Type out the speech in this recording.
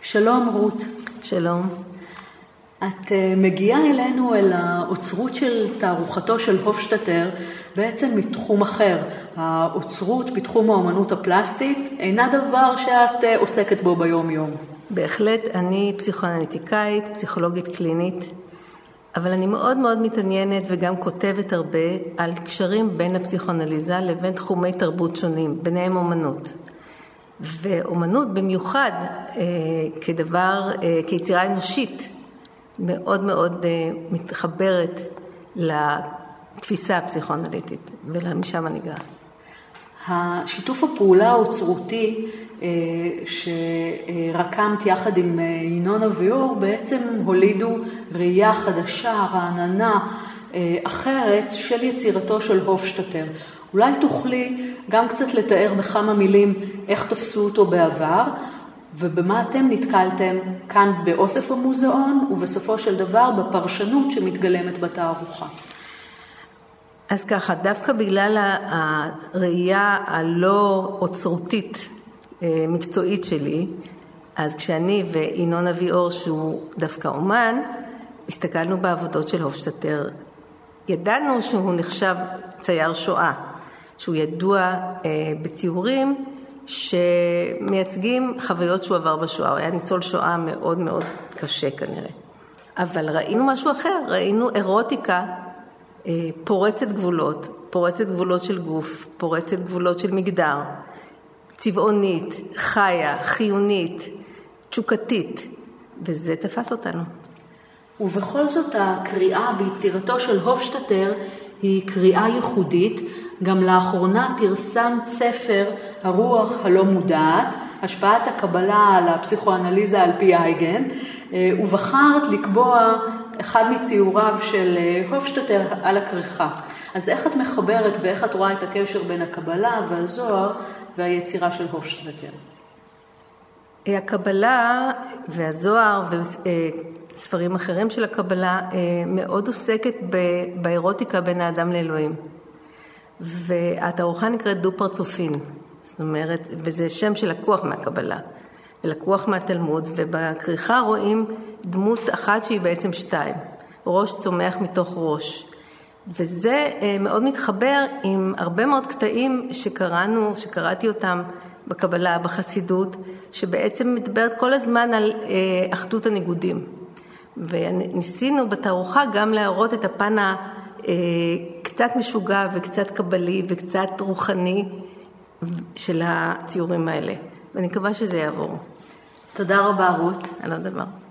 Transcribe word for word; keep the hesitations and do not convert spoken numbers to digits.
שלום רות. שלום. את מגיעה אלינו אל האוצרות של תערוכתו של הופשטטר בעצם מתחום אחר. האוצרות בתחום האומנות הפלסטית אינה דבר שאת עוסקת בו ביום יום. בהחלט, אני פסיכואנליטיקאית, פסיכולוגית קלינית, אבל אני מאוד מאוד מתעניינת וגם כותבת הרבה על קשרים בין הפסיכואנליזה לבין תחומי תרבות שונים, ביניהם אומנות. ואומנות במיוחד אה, כדבר, אה, כיצירה אנושית, מאוד מאוד אה, מתחברת לתפיסה הפסיכואנליטית, ולמשם אני גאה. השיתוף הפעולה האוצרותי אה, שרקמת יחד עם ינון אביאור בעצם הולידו ראייה חדשה, רעננה, אה, אחרת של יצירתו של הופשטטר. אולי תוכלי גם קצת לתאר בכמה מילים איך תפסו אותו בעבר, ובמה אתם נתקלתם כאן באוסף המוזיאון, ובסופו של דבר בפרשנות שמתגלמת בתערוכה. אז ככה, דווקא בגלל הראייה הלא אוצרותית מקצועית שלי, אז כשאני וינון אביאור, שהוא דווקא אומן, הסתכלנו בעבודות של הופשטטר. ידענו שהוא נחשב צייר שואה, שהוא ידוע אה, בציורים שמייצגים חוויות שהוא עבר בשואה. הוא היה ניצול שואה מאוד מאוד קשה כנראה. אבל ראינו משהו אחר, ראינו אירוטיקה אה, פורצת גבולות, פורצת גבולות של גוף, פורצת גבולות של מגדר, צבעונית, חיה, חיונית, תשוקתית, וזה תפס אותנו. ובכל זאת הקריאה ביצירתו של הופשטטר היא קריאה ייחודית. גם לאחרונה פרסם ספר הרוח הלא מודעת, השפעת הקבלה על הפסיכואנליזה על פי אייגן, ובחרת לקבוע אחד מציוריו של הופשטטר על הכריכה. אז איך את מחברת ואיך את רואה את הקשר בין הקבלה והזוהר והיצירה של הופשטטר? הקבלה והזוהר וספרים אחרים של הקבלה מאוד עוסקת באירוטיקה בין האדם לאלוהים. והתערוכה נקראת דו פרצופין, זאת אומרת, וזה שם שלקוח מהקבלה, ולקוח מהתלמוד, ובכריכה רואים דמות אחת שהיא בעצם שתיים, ראש צומח מתוך ראש. וזה מאוד מתחבר עם הרבה מאוד קטעים שקראנו, שקראתי אותם בקבלה, בחסידות, שבעצם מדברת כל הזמן על אחדות הניגודים. וניסינו בתערוכה גם להראות את הפן קצת משוגע וקצת קבלי וקצת רוחני של הציורים האלה. ואני מקווה שזה יעבור. תודה רבה רות. על הדבר.